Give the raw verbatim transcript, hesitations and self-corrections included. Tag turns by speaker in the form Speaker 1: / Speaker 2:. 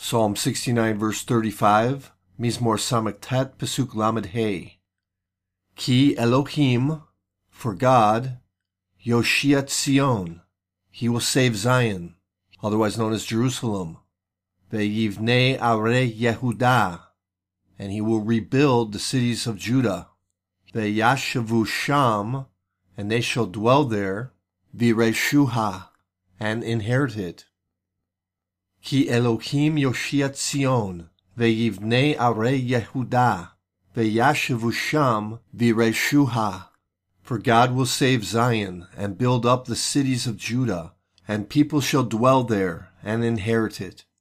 Speaker 1: Psalm sixty-nine, verse thirty-five, Mizmor Samektet, Pesuk Lamed Hey. Ki Elohim, for God, Yoshiat Zion, he will save Zion, otherwise known as Jerusalem. Ve'yivnei arei Yehudah, and he will rebuild the cities of Judah. Ve'yashavu sham, and they shall dwell there. V'reshuha, and inherit it. Ki Elohim Yoshiat Zion, ve'yivnei arei Yehudah, ve'yashavu sham v'reshuha. For God will save Zion, and build up the cities of Judah, and people shall dwell there, and inherit it.